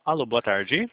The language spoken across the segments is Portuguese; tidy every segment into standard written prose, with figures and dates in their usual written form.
Alô, boa tarde.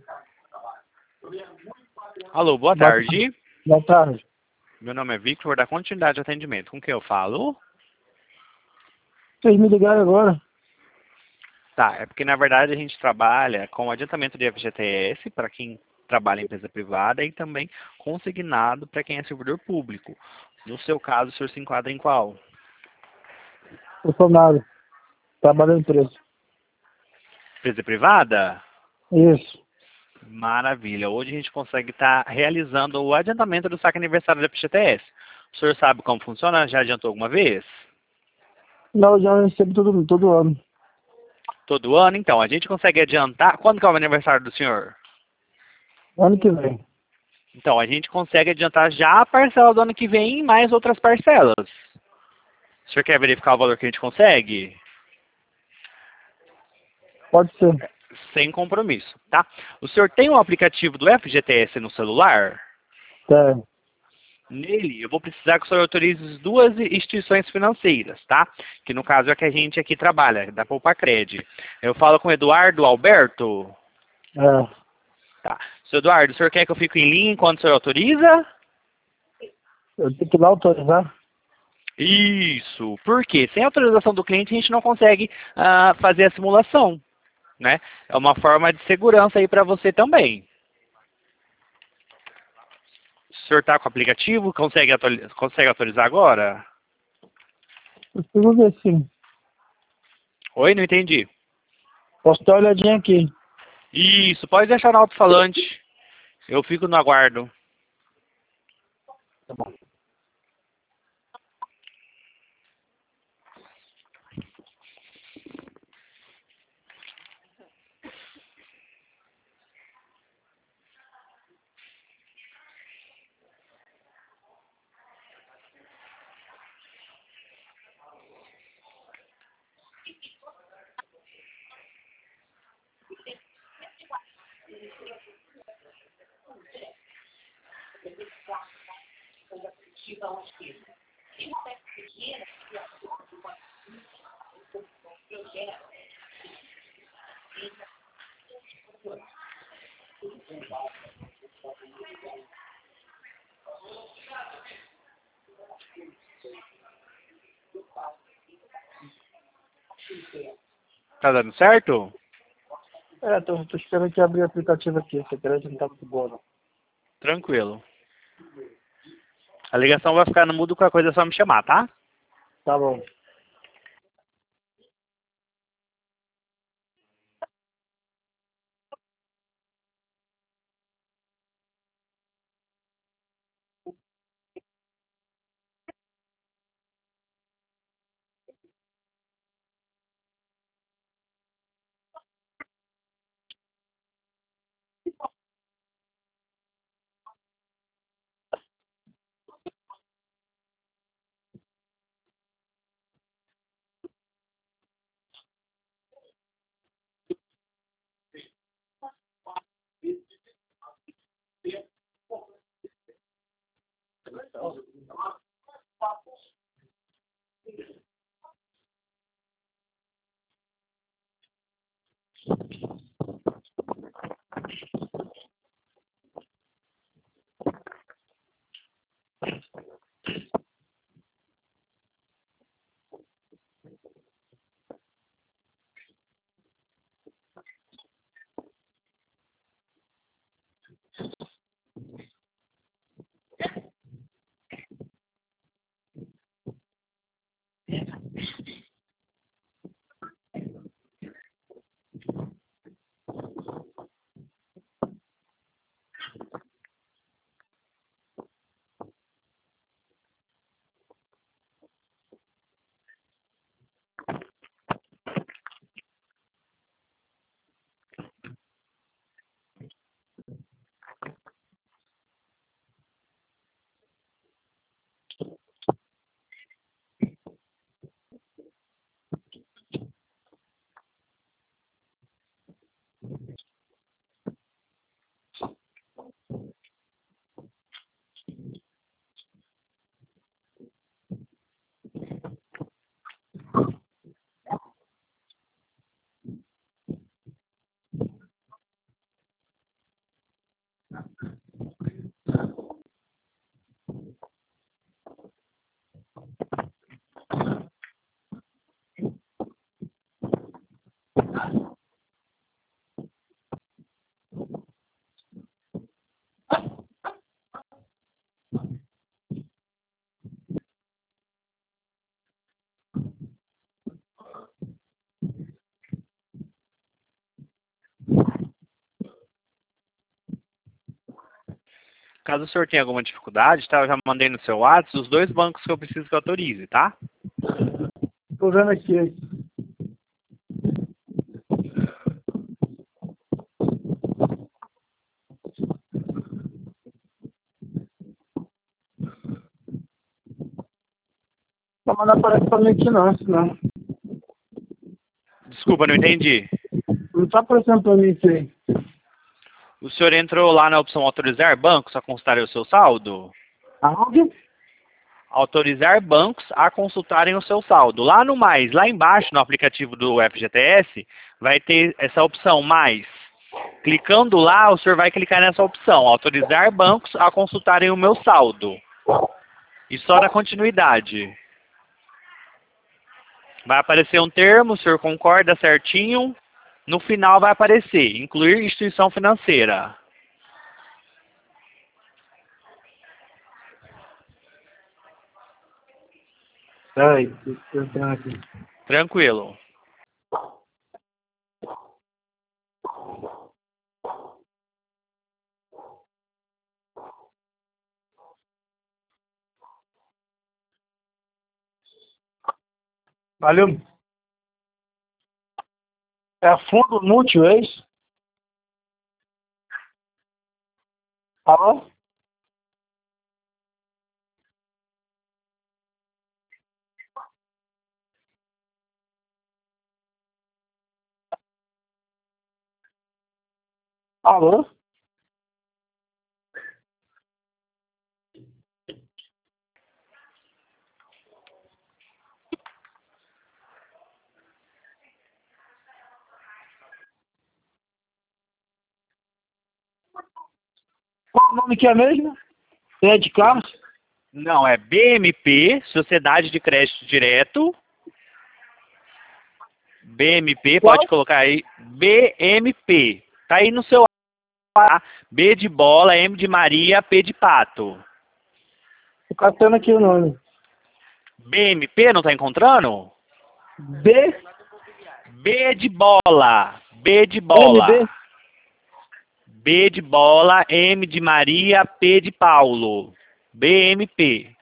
Alô, boa Boa tarde. boa tarde. Meu nome é Victor, vou dar continuidade ao atendimento. Com quem eu falo? Vocês me ligaram agora? Tá, é porque na verdade a gente trabalha com adiantamento de FGTS para quem trabalha em empresa privada e também consignado para quem é servidor público. No seu caso, o senhor se enquadra em qual? Funcionário. Trabalho em empresa. Empresa privada? Isso. Maravilha. Hoje a gente consegue estar realizando o adiantamento do saque aniversário da FGTS. O senhor sabe como funciona? Já adiantou alguma vez? Não, eu já recebo todo ano. Todo ano? Então, a gente consegue adiantar. Quando que é o aniversário do senhor? Ano que vem. Então, a gente consegue adiantar já a parcela do ano que vem e mais outras parcelas. O senhor quer verificar o valor que a gente consegue? Pode ser. Sem compromisso, tá? O senhor tem um aplicativo do FGTS no celular? Tem. Nele, eu vou precisar que o senhor autorize duas instituições financeiras, tá? Que no caso é que a gente aqui trabalha, da Poupacred. Eu falo com o Eduardo Alberto. É. Tá. Seu Eduardo, o senhor quer que eu fique em linha enquanto o senhor autoriza? Eu tenho que ir lá autorizar. Isso. Por quê? Sem autorização do cliente, a gente não consegue fazer a simulação, né? É uma forma de segurança aí para você também. O senhor está com o aplicativo? Consegue autorizar agora? Eu preciso ver sim. Oi, não entendi. Posso dar uma olhadinha aqui. Isso, pode deixar no alto-falante. Eu fico no aguardo. Tá bom. Tá dando certo? Tô esperando aqui abrir o aplicativo aqui. Essa internet não tá muito boa, não. Tranquilo. A ligação vai ficar no mudo, qualquer coisa é só me chamar, tá? Tá bom. Caso o senhor tenha alguma dificuldade, tá? Eu já mandei no seu WhatsApp os 2 bancos que eu preciso que autorize, tá? Tô vendo aqui. Não, mas não aparece pra mim aqui não, isso não. Desculpa, não entendi. Não tá aparecendo pra mim isso aí. O senhor entrou lá na opção autorizar bancos a consultarem o seu saldo? Aonde? Autorizar bancos a consultarem o seu saldo. Lá no mais, lá embaixo no aplicativo do FGTS, vai ter essa opção mais. Clicando lá, o senhor vai clicar nessa opção, autorizar bancos a consultarem o meu saldo. E só na continuidade. Vai aparecer um termo, o senhor concorda certinho. No final vai aparecer, incluir instituição financeira. Peraí, deixa eu entrar aqui. Tranquilo. Valeu. É fundo mútuo, é isso? Alô? Alô? Qual o nome que é mesmo? É de carro? Não, é BMP, Sociedade de Crédito Direto. BMP, Qual? pode colocar aí. BMP. Tá aí no seu A. B de bola, M de Maria, P de pato. Tô catando aqui o nome. BMP, não tá encontrando? B, B de bola. B de M, bola. B. B de bola, M de Maria, P de Paulo. BMP.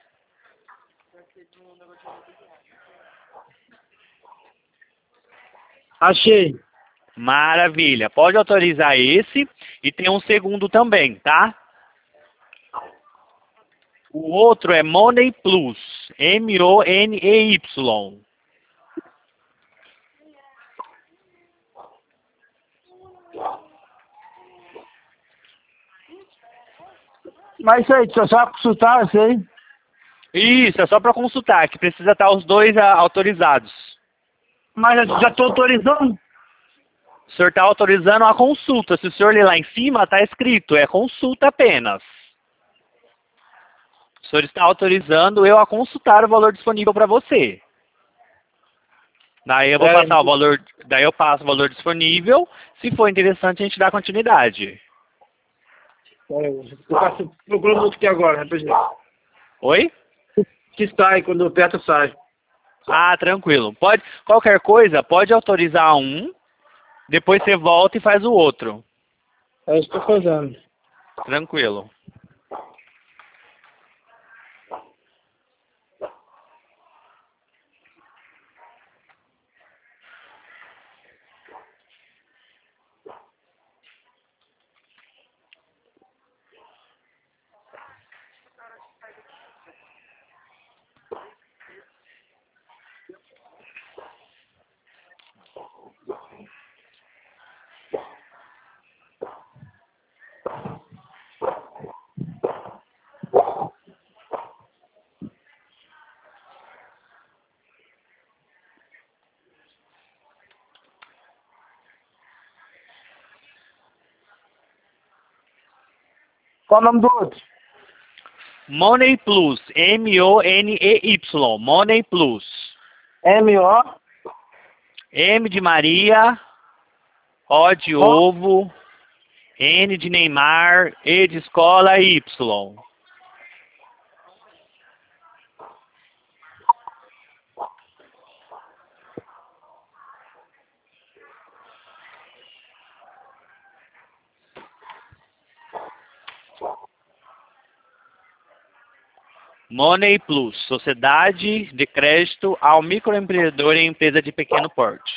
Achei. Maravilha. Pode autorizar esse. E tem um segundo também, tá? O outro é Money Plus. M-O-N-E-Y. Mas isso aí, só consultar isso aí. Isso, é só para consultar, que precisa estar os dois autorizados. Mas eu já tô autorizando. O senhor está autorizando a consulta. Se o senhor ler lá em cima, está escrito, é consulta apenas. O senhor está autorizando eu a consultar o valor disponível para você. Daí eu vou passar o valor, daí eu passo o valor disponível. Se for interessante, a gente dá continuidade. Eu faço procurando outro aqui agora, rapidinho. Oi? Que sai, quando eu aperto, sai. Ah, tranquilo. Pode, qualquer coisa, pode autorizar um, depois você volta e faz o outro. É isso que eu tô fazendo. Tranquilo. Qual o nome do outro? Money Plus, M-O-N-E-Y, Money Plus. M-O. M de Maria, O de Ó. ovo, N de Neymar, E de escola, Y. Money Plus, Sociedade de Crédito ao Microempreendedor e Empresa de Pequeno Porte.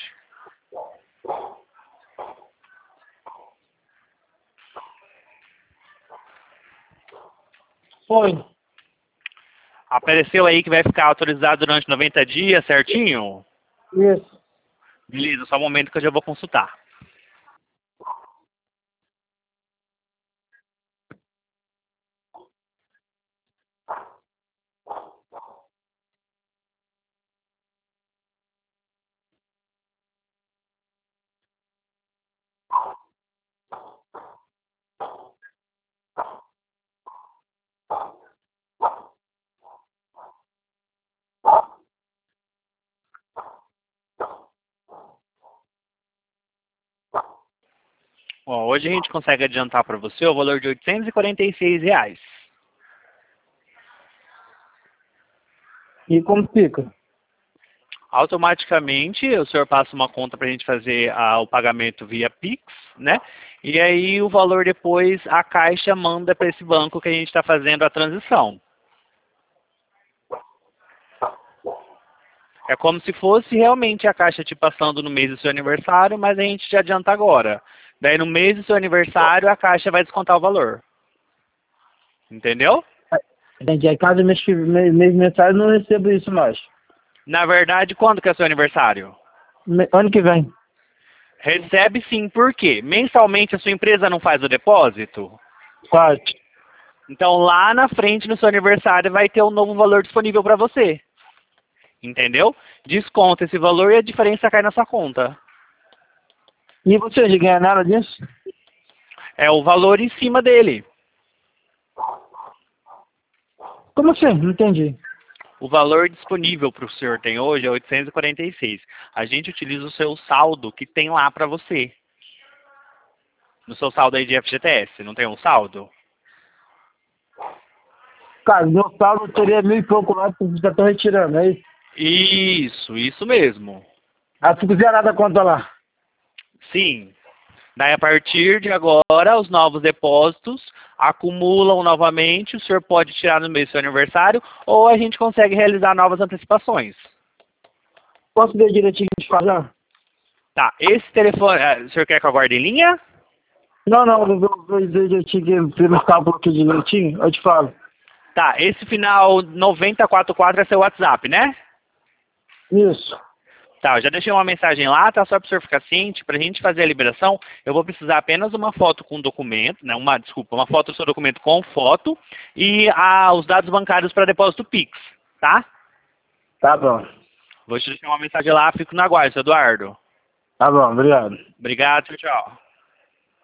Foi. Apareceu aí que vai ficar autorizado durante 90 dias, certinho? Isso. Beleza, só um momento que eu já vou consultar. Ó, hoje a gente consegue adiantar para você o valor de R$ 846. E como fica? Automaticamente o senhor passa uma conta para a gente fazer o pagamento via Pix, né? E aí o valor depois a Caixa manda para esse banco que a gente está fazendo a transição. É como se fosse realmente a Caixa te passando no mês do seu aniversário, mas a gente te adianta agora. Daí no mês do seu aniversário a Caixa vai descontar o valor. Entendeu? Entendi. Aí cada mês mensagem eu não recebo isso mais. Na verdade, quando que é seu aniversário? Ano que vem. Recebe sim, por quê? Mensalmente a sua empresa não faz o depósito? Faz. Então lá na frente no seu aniversário vai ter um novo valor disponível para você. Entendeu? Desconta esse valor e a diferença cai na sua conta. E você já ganha nada disso? É o valor em cima dele. Como assim? Não entendi. O valor disponível para o senhor tem hoje é 846. A gente utiliza o seu saldo que tem lá para você. No seu saldo aí de FGTS, não tem um saldo? Cara, meu saldo teria 1.000 e pouco lá, porque já estão retirando, é isso? Isso mesmo. Ah, se quiser nada conta lá. Sim. Daí a partir de agora, os novos depósitos acumulam novamente, o senhor pode tirar no mês do seu aniversário, ou a gente consegue realizar novas antecipações. Posso ver direitinho de fazer? Tá, esse telefone, o senhor quer que eu aguarde em linha? Não, eu vou ver direitinho, pelos cálculos aqui direitinho, eu te falo. Tá, esse final 9044 é seu WhatsApp, né? Isso. Tá, eu já deixei uma mensagem lá, tá? Só para o senhor ficar ciente, para a gente fazer a liberação, eu vou precisar apenas uma foto com documento, né? Uma foto do seu documento com foto e os dados bancários para depósito Pix, tá? Tá bom. Vou te deixar uma mensagem lá, fico na guarda, seu Eduardo. Tá bom, obrigado. Obrigado, tchau, tchau.